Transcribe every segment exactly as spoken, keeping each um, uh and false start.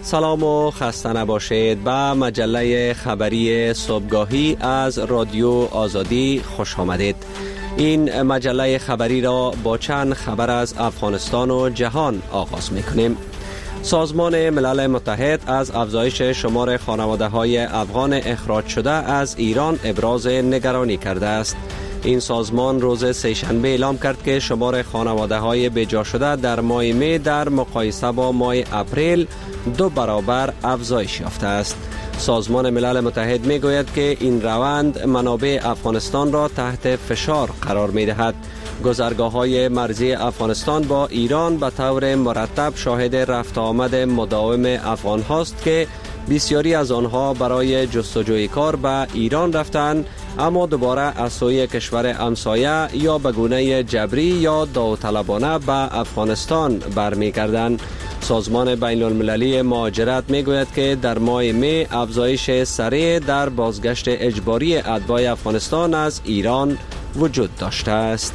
سلام و خسته نباشید. به مجله خبری صبحگاهی از رادیو آزادی خوش آمدید. این مجله خبری را با چند خبر از افغانستان و جهان آغاز می‌کنیم. سازمان ملل متحد از افزایش شمار خانواده‌های افغان اخراج شده از ایران ابراز نگرانی کرده است. این سازمان روز سه‌شنبه اعلام کرد که شمار خانواده‌های بجا شده در ماه می در مقایسه با ماه اپریل دو برابر افزایش یافته است. سازمان ملل متحد می گوید که این روند منابع افغانستان را تحت فشار قرار می دهد. گذرگاه‌های مرزی افغانستان با ایران به طور مرتب شاهد رفت آمد مداوم افغان هاست که بسیاری از آنها برای جستجوی کار به ایران رفتند، اما دوباره از سوی کشور همسایه یا به گونه جبری یا داوطلبانه به افغانستان برمیگردند. سازمان بین المللی مهاجرت می گوید که در ماه می افزایش سریع در بازگشت اجباری اتباع افغانستان از ایران وجود داشته است.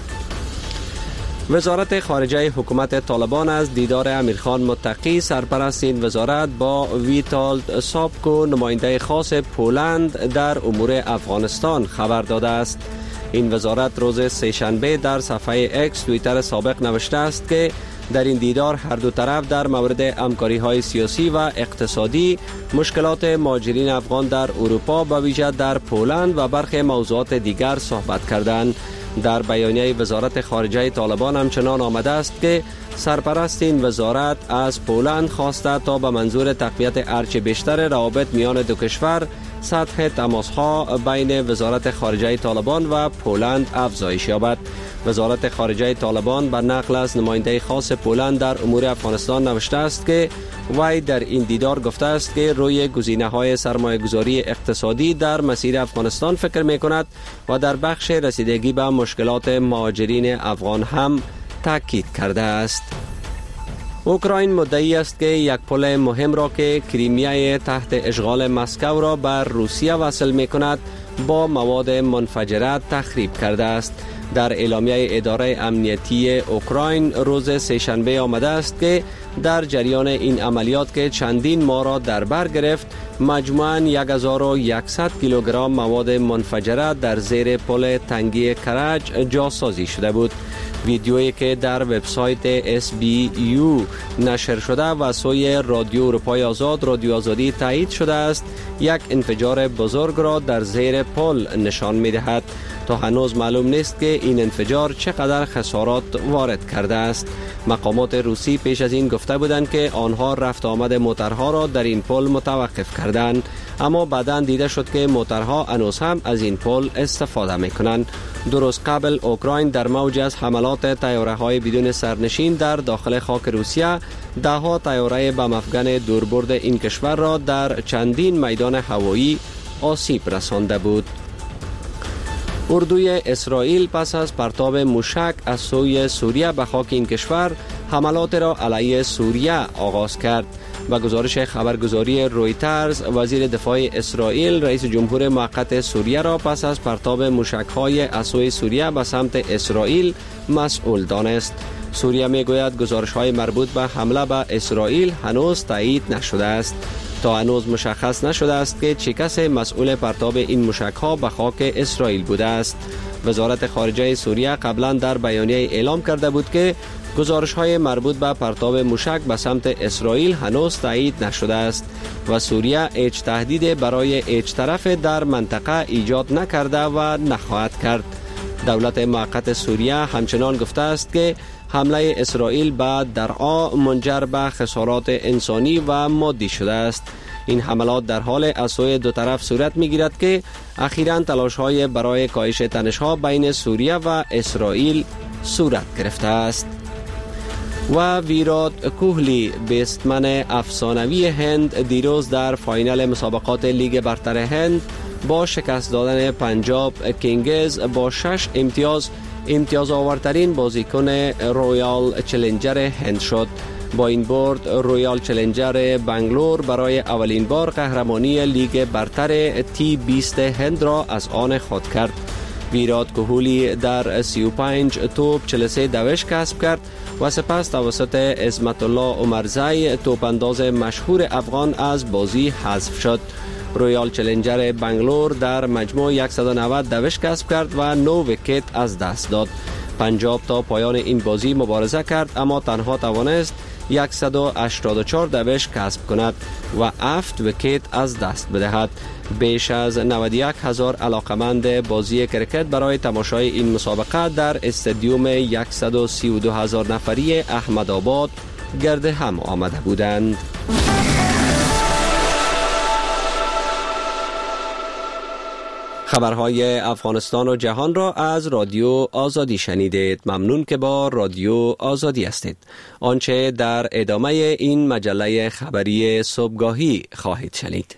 وزارت خارجه حکومت طالبان از دیدار امیرخان متقی سرپرست این وزارت با ویتالد سابکو نماینده خاص پولند در امور افغانستان خبر داده است. این وزارت روز سه‌شنبه در صفحه اکس توییتر سابق نوشته است که در این دیدار هر دو طرف در مورد همکاری‌های سیاسی و اقتصادی، مشکلات مهاجرین افغان در اروپا به ویژه در پولند و برخی موضوعات دیگر صحبت کردند. در بیانیه وزارت خارجه طالبان همچنان آمده است که سرپرست این وزارت از پولند خواسته تا به منظور تقویت ارچه بیشتر روابط میان دو کشور سطح تماس‌ها بین وزارت خارجه طالبان و پولند افزایش یابد. وزارت خارجه طالبان به نقل از نماینده خاص پولند در امور افغانستان نوشته است که وی در این دیدار گفته است که روی گزینه‌های سرمایه‌گذاری اقتصادی در مسیر افغانستان فکر می‌کند و در بخش رسیدگی به مشکلات مهاجرین افغان هم تاکید کرده است. اوکراین مدعی است که یک پل مهم را که کریمیای تحت اشغال مسکو را بر روسیه وصل می‌کند با مواد منفجره تخریب کرده است. در اعلامیه اداره امنیتی اوکراین روز سه‌شنبه آمده است که در جریان این عملیات که چندین ماه را در بر گرفت، مجموعاً هزار و صد کیلوگرم مواد منفجره در زیر پل تنگی کرج جاسازی شده بود. ویدیویی که در وبسایت اس بی یو نشر شده و سوی رادیو اروپای آزاد رادیو آزادی تایید شده است، یک انفجار بزرگ را در زیر پل نشان می‌دهد. تا هنوز معلوم نیست که این انفجار چقدر خسارات وارد کرده است. مقامات روسی پیش از این گفته بودند که آنها رفت آمد موترها را در این پل متوقف کردند، اما بعداً دیده شد که موترها هنوز هم از این پل استفاده می‌کنند. دو روز قبل اوکراین در موج از حملات طیاره‌های بدون سرنشین در داخل خاک روسیه، ده‌ها طیاره بم افغان دوربرد این کشور را در چندین میدان هوایی آسیب رسانده بود. اردوی اسرائیل پس از پرتاب موشک از سوی سوریه به خاک این کشور حملات را علیه سوریه آغاز کرد. با گزارش خبرگزاری رویترز، وزیر دفاع اسرائیل رئیس جمهور موقت سوریه را پس از پرتاب موشک‌های از سوی سوریه به سمت اسرائیل مسئول دانست. سوریه میگوید گزارش‌های مربوط به حمله به اسرائیل هنوز تایید نشده است. تا هنوز مشخص نشده است که چه کسی مسئول پرتاب این موشک‌ها به خاک اسرائیل بوده است. وزارت خارجه سوریه قبلا در بیانیه اعلام کرده بود که گزارش‌های مربوط به پرتاب موشک به سمت اسرائیل هنوز تایید نشده است و سوریه هیچ تهدید برای هیچ طرف در منطقه ایجاد نکرده و نخواهد کرد. دولت موقت سوریه همچنان گفته است که حمله اسرائیل به درعا منجر به خسارات انسانی و مادی شده است. این حملات در حال از سوی دو طرف صورت می‌گیرد که اخیراً تلاش‌های برای کاهش تنش‌ها بین سوریه و اسرائیل صورت گرفته است. و ویرات کوهلی بیستمن افسانوی هند دیروز در فاینال مسابقات لیگ برتر هند با شکست دادن پنجاب کینگز با شش امتیاز امتیاز آورترین بازیکن رویال چلنجر هند شد. با این برد رویال چلنجر بنگلور برای اولین بار قهرمانی لیگ برتر تی بیست هند را از آن خود کرد. ویرات کوهلی در سی و پنج توپ چهل و سه دوش کسب کرد و سپس توسط عظمت الله عمرزی توپ انداز مشهور افغان از بازی حذف شد. رویال چلنجر بنگلور در مجموع صد و نود دوش کسب کرد و نو ویکت از دست داد. پنجاب تا پایان این بازی مبارزه کرد اما تنها توانست صد و هشتاد و چهار دوش کسب کند و هفت ویکت از دست بدهد. بیش از نود و یک هزار علاقمند بازی کرکت برای تماشای این مسابقه در استادیوم صد و سی و دو هزار نفری احمدآباد گرد هم آمده بودند. خبرهای افغانستان و جهان را از رادیو آزادی شنیدید. ممنون که با رادیو آزادی هستید. آنچه در ادامه این مجله خبری صبحگاهی خواهید شنید.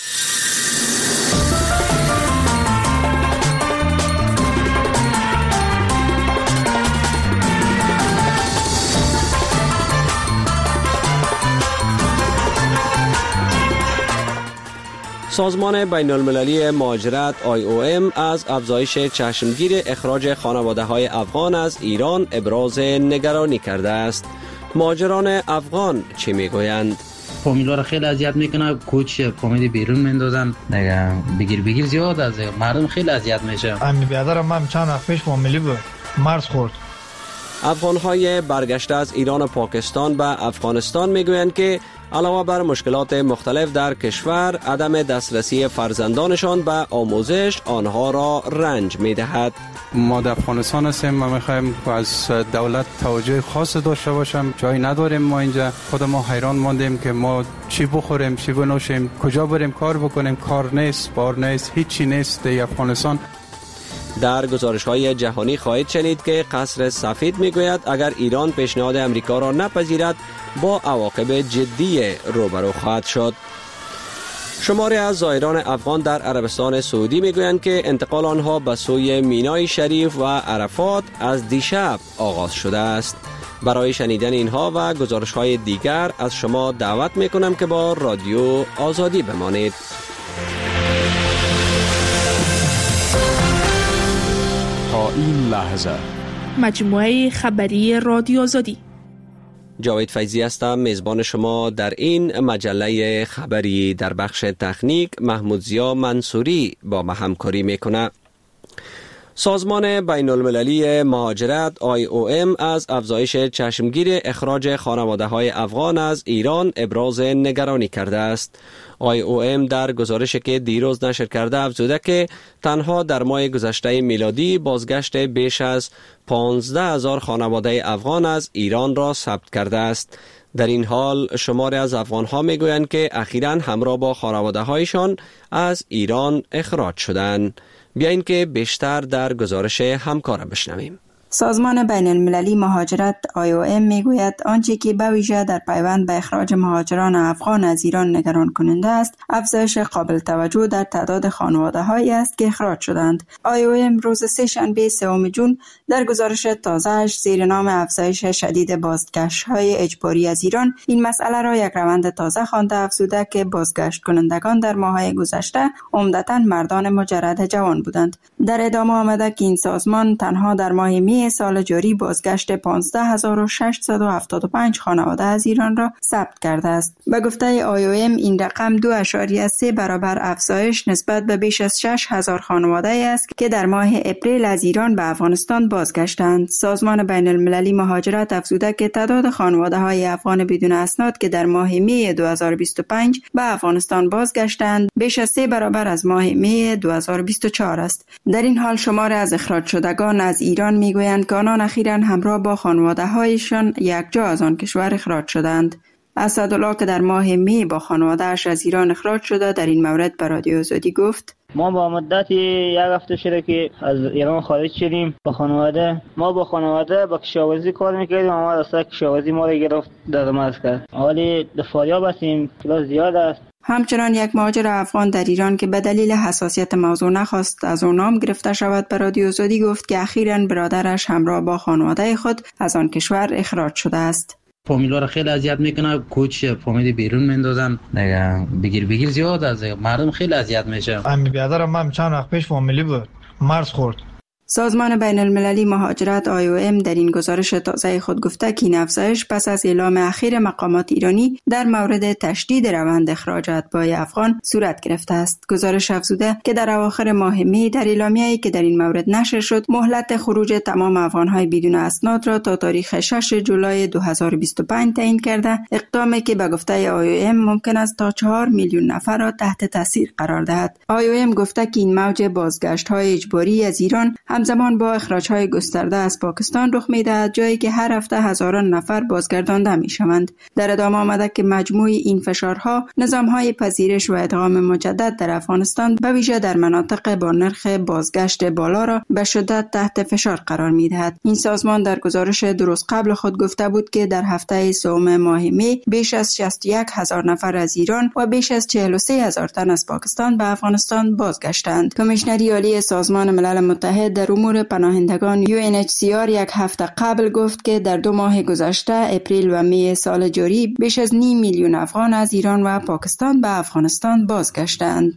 سازمان بین المللی مهاجرت آی او ام از افزایش چشمگیر اخراج خانواده های افغان از ایران ابراز نگرانی کرده است. مهاجران افغان چی میگویند؟ فامیلا را خیلی اذیت میکنه، کوچ فامیلی بیرون میندازن، دیگه بگیر بگیر زیاد از مردم خیلی اذیت میشه. امی بیادرم هم چند وقت پیش فامیلی بود مرز خورد. افغان‌های برگشته از ایران و پاکستان به افغانستان میگویند که علاوه بر مشکلات مختلف در کشور، عدم دسترسی فرزندانشان به آموزش آنها را رنج میدهد. ما در افغانستان هستیم، ما میخوایم از دولت توجه خاص داشته باشم. جایی نداریم ما اینجا. خود ما حیران ماندیم که ما چی بخوریم، چی بنوشیم، کجا بریم کار بکنیم. کار نیست، بار نیست، هیچی نیست در افغانستان. در گزارش‌های جهانی خواهید شنید که قصر سفید میگوید اگر ایران پیشنهاد امریکا را نپذیرد با عواقب جدی روبرو خواهد شد. شماری از زائران افغان در عربستان سعودی میگویند که انتقال آنها به سوی مینای شریف و عرفات از دیشب آغاز شده است. برای شنیدن اینها و گزارش‌های دیگر از شما دعوت میکنم که با رادیو آزادی بمانید. تا این لحظه مجموعه خبری رادیو آزادی. جاوید فیضی هستم، میزبان شما در این مجله خبری. در بخش تکنیک محمود ضیا منصوری با ما همکاری میکنه. سازمان بین المللی مهاجرت آی او ام از افزایش چشمگیر اخراج خانواده های افغان از ایران ابراز نگرانی کرده است. آی او ام در گزارشی که دیروز نشر کرده افزوده که تنها در ماه گذشته میلادی بازگشت بیش از پانزده هزار خانواده افغان از ایران را ثبت کرده است. در این حال شماری از افغان‌ها میگویند که اخیراً همراه با خانواده‌هایشان از ایران اخراج شدند. بیایید که بیشتر در گزارش همکارم بشنویم. سازمان بین المللی مهاجرت آی او ام میگوید آنچه که به ویژه در پیوند به اخراج مهاجران افغان از ایران نگران کننده است، افزایش قابل توجه در تعداد خانواده‌هایی است که اخراج شدند. آی او ام روز سه‌شنبه سوم ژوئن در گزارش تازه‌اش زیر نام افزایش شدید بازگشت‌های اجباری از ایران این مسئله را یک روند تازه خوانده افزوده که بازگشت کنندگان در ماه‌های گذشته عمدتاً مردان مجرد جوان بودند. در ادامه آمده که این سازمان تنها در ماه می سال جاری بازگشت پانزده هزار و ششصد و هفتاد و پنج خانواده از ایران را ثبت کرده است. به گفته آی او ام این رقم دو اشاریه سه برابر افزایش نسبت به بیش از شش هزار خانواده است که در ماه اپریل از ایران به افغانستان بازگشتند. سازمان بین المللی مهاجرت افزوده که تعداد خانواده های افغان بدون اسناد که در ماه می دو هزار و بیست و پنج به افغانستان بازگشتند بیش از سه برابر از ماه می دو هزار و بیست و چهار است. در این حال شمار از اخراج شدگان از ایران میگویند که آنان اخیراً همراه با خانواده‌هایشان یکجا از آن کشور اخراج شدند. اسدالله که در ماه می با خانواده‌اش از ایران اخراج شده در این مورد به رادیو آزادی گفت: ما با مدت یک هفته شده که از ایران خارج شدیم با خانواده. ما با خانواده با کشاورزی کار میکردیم، اما اصلا کشاورزی ما را گرفت در مرز کرد. حالی دفاعیاب هستیم، کلاس زیاد است. همچنان یک مهاجر افغان در ایران که به دلیل حساسیت موضوع نخواست از آن نام گرفته شود به رادیو آزادی گفت که اخیراً برادرش همراه با خانواده خود از آن کشور اخراج شده است. فامیلا را خیلی اذیت میکنه، کوچ فامیلی بیرون میندازن، دیگه بگیر بگیر زیاد از مردم خیلی اذیت میشه. امی بیادرم هم چند وقت پیش فامیلی بود مرز خورد. سازمان بین المللی مهاجرت آی او ام در این گزارش تازه خود گفته که این افزایش پس از اعلام اخیر مقامات ایرانی در مورد تشدید روند اخراج اتباع افغان صورت گرفته است. گزارش افزوده که در اواخر ماه می در اعلامیه‌ای که در این مورد نشر شد، مهلت خروج تمام افغان‌های بدون اسناد را تا تاریخ شش جولای دو هزار و بیست و پنج تعیین کرده، اقدامی که به گفته آی او ام ممکن است تا چهار میلیون نفر را تحت تاثیر قرار دهد. آی او ام گفته که این موج بازگشت‌های اجباری از ایران همزمان با اخراج‌های گسترده از پاکستان رخ می‌دهد، جایی که هر هفته هزاران نفر بازگردانده می‌شوند. در ادامه آمده که مجموع این فشارها نظام‌های پذیرش و ادغام مجدد در افغانستان به ویژه در مناطق با نرخ بازگشت بالا را به شدت تحت فشار قرار می‌دهد. این سازمان در گزارش درست قبل خود گفته بود که در هفته سوم ماه می بیش از شصت و یک هزار نفر از ایران و بیش از چهل و سه هزار تن از پاکستان به افغانستان بازگشتند. کمیشنری عالی سازمان ملل متحد در امور پناهندگان یو ان اچ سی آر یک هفته قبل گفت که در دو ماه گذشته اپریل و می سال جاری بیش از نیم میلیون افغان از ایران و پاکستان به افغانستان بازگشتند.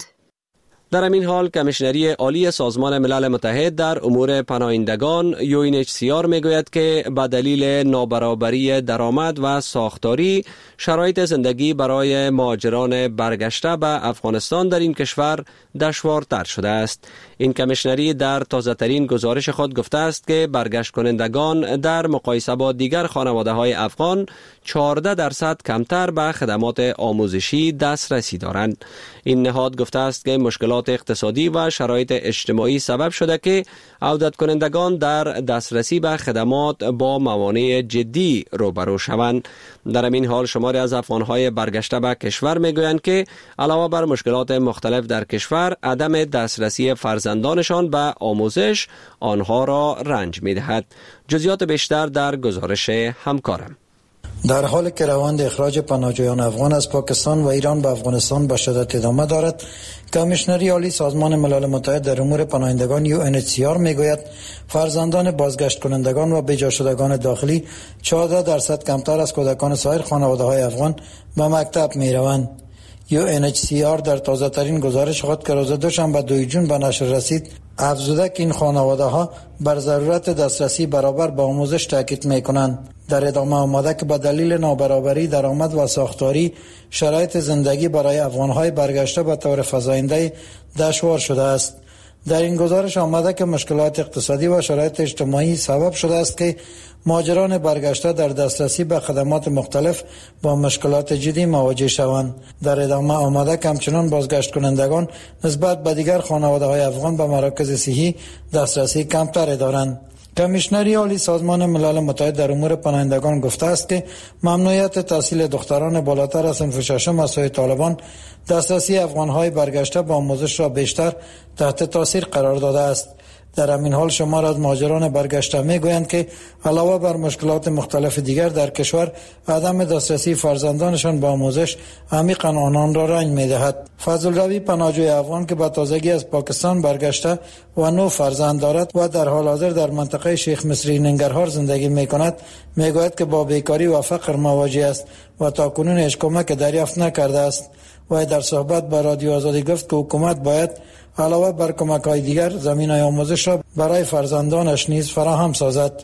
در همین حال کمیشنری عالی سازمان ملل متحد در امور پناهندگان یو ان اچ سی آر میگوید که به دلیل نابرابری درآمد و ساختاری شرایط زندگی برای مهاجران برگشته به افغانستان در این کشور دشوارتر شده است. این کمیشنری در تازه ترین گزارش خود گفته است که برگشت کنندگان در مقایسه با دیگر خانواده های افغان چهارده درصد کمتر به خدمات آموزشی دسترسی دارند. این نهاد گفته است که مشکلات اقتصادی و شرایط اجتماعی سبب شده که عودت کنندگان در دسترسی به خدمات با موانع جدی روبرو شوند. در این حال شماری از افغان‌های برگشته به کشور میگویند که علاوه بر مشکلات مختلف در کشور، عدم دسترسی فرزندانشان به آموزش آنها را رنج می‌دهد. جزئیات بیشتر در گزارش همکارم. در حالی که روند اخراج پناهجویان افغان از پاکستان و ایران به افغانستان به شدت ادامه دارد، کمیشنری عالی سازمان ملل متحد در امور پناهندگان یو ان اچ سی آر میگوید فرزندان بازگشت کنندگان و بیجا شدگان داخلی چهارده درصد کمتر از کودکان سایر خانواده‌های افغان به مکتب میروند. یو ان اچ سی آر در تازه ترین گزارش خود که روز دوشنبه دوم جون به نشر رسید افزوده که این خانواده ها بر ضرورت دسترسی برابر به آموزش تاکید میکنند. در ادامه آمده که به دلیل نابرابری درآمد و ساختاری شرایط زندگی برای افغان‌های برگشته به طور فزاینده دشوار شده است. در این گزارش آمده که مشکلات اقتصادی و شرایط اجتماعی سبب شده است که مهاجران برگشته در دسترسی به خدمات مختلف با مشکلات جدی مواجه شوند. در ادامه آمده که همچنان بازگشت کنندگان نسبت به دیگر خانواده‌های افغان به مراکز صحی دسترسی کمتر دارند. کمیشنری عالی سازمان ملل متحد در امور پناهندگان گفته است که ممنوعیت تحصیل دختران بالاتر از صنف ششم از سوی طالبان دسترسی افغان‌های برگشته به آموزش را بیشتر تحت تاثیر قرار داده است. در همین حال شمار از مهاجران برگشته میگویند که علاوه بر مشکلات مختلف دیگر در کشور، عدم دسترسی فرزندانشان به آموزش عمیقاً آنان را رنج می‌دهد. فضل روی پناهجوی افغان که به تازگی از پاکستان برگشته و نو فرزند دارد و در حال حاضر در منطقه شیخ مصری ننگرهار زندگی می‌کند، میگوید که با بیکاری و فقر مواجه است و تاکنون هیچ کمک دریافت نکرده است. و در صحبت با رادیو آزادی گفت که حکومت باید علاوه بر کمک‌های دیگر زمینه‌های آموزش را برای فرزندانش نیز فراهم سازد.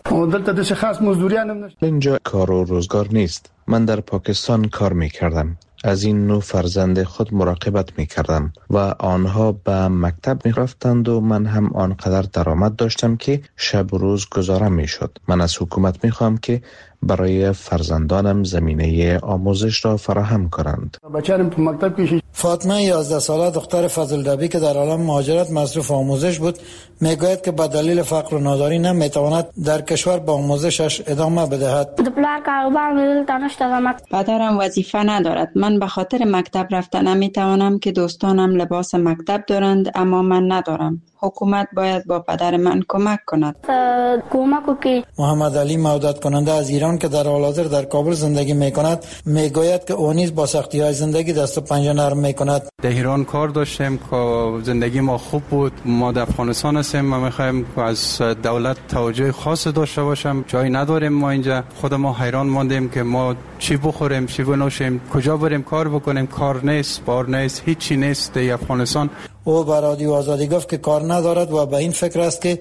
اینجا کار و روزگار نیست. من در پاکستان کار می‌کردم. از این نوع فرزند خود مراقبت می‌کردم و آنها به مکتب می‌رفتند و من هم آنقدر درآمد داشتم که شب و روز گزارم می‌شد. من از حکومت می‌خواهم که برای فرزندانم زمینه آموزش را فراهم کنند. فاطمه یازده ساله دختر فضل ربی که در عالم مهاجرت مصروف آموزش بود میگوید که به دلیل فقر و ناداری نمیتواند در کشور به آموزشش ادامه بدهد. پدرم وظیفه ندارد. من به خاطر مکتب رفتن نمیتوانم که دوستانم لباس مکتب دارند اما من ندارم. حکومت باید با پدر من کمک کند. محمد علی مودت کننده از ایران که در حال حاضر در کابل زندگی میکند میگوید که او نیز با سختی‌های زندگی دست و پنجه نرم میکند. در ایران کار داشتیم که زندگی ما خوب بود. ما در افغانستان هستیم. ما میخوایم که از دولت توجه خاص داشته باشم. جایی نداریم. ما اینجا خود ما حیران ماندیم که ما چی بخوریم، چی بنوشیم، کجا بریم کار بکنیم. کار نیست، بار نیست، هیچی نیست در افغانستان. او به رادیو آزادی گفت که کار ندارد و به این فکر است که